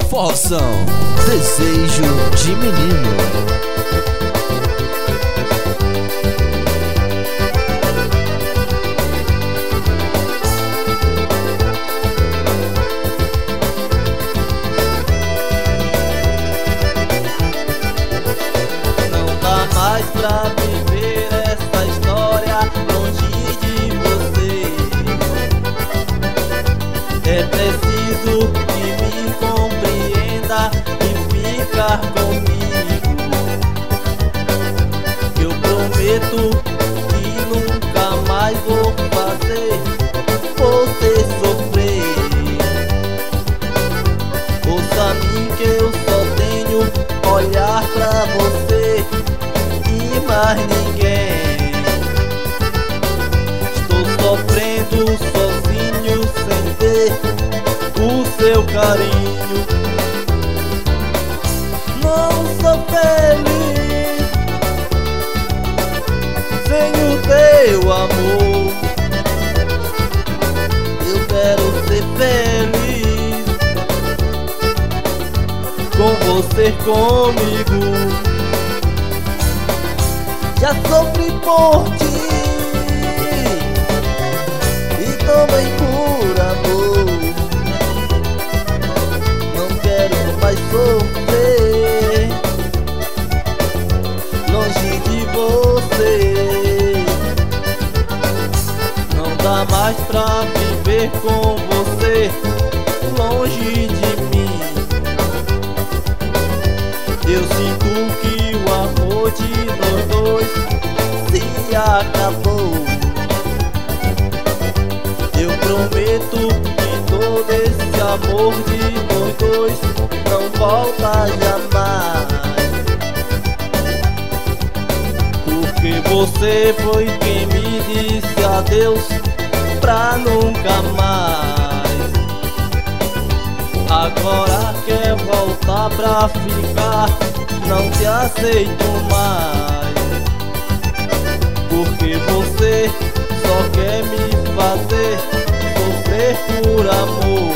Forrozão, desejo de menino. Pra viver essa história longe de você, é preciso que me compreenda e ficar comigo. Eu prometo que nunca mais vou fazer você sofrer. Ouça-me que eu só tenho olhar pra você e mais ninguém. Estou sofrendo sozinho sem ter o seu carinho. Não sou feliz sem o teu amor. Eu quero ser feliz com você comigo. Já sofri por ti e também por amor. Não quero mais sofrer longe de você. Não dá mais pra viver com você longe de mim. Eu sinto que o amor de nós dois se acabou. Eu prometo que todo esse amor de nós dois não volta jamais. Porque você foi quem me disse adeus pra nunca mais. Agora quer voltar pra ficar, não te aceito mais. Porque você só quer me fazer sofrer por amor.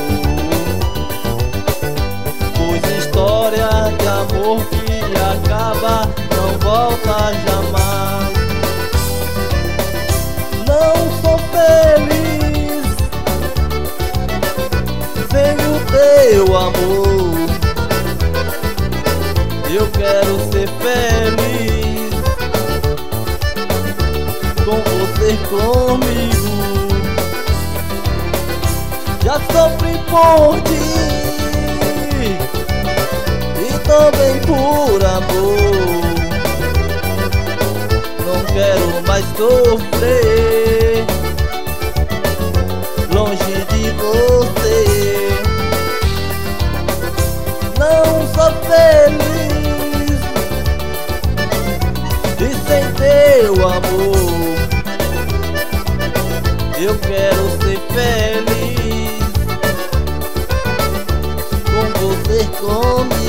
Pois história de amor que acaba não volta jamais. Não sou feliz sem o teu amor. Eu quero ser feliz com você comigo. Já sofri por ti e também por amor. Não quero mais sofrer longe de você. Não sou feliz e sem teu amor. Eu quero ser feliz com você comigo.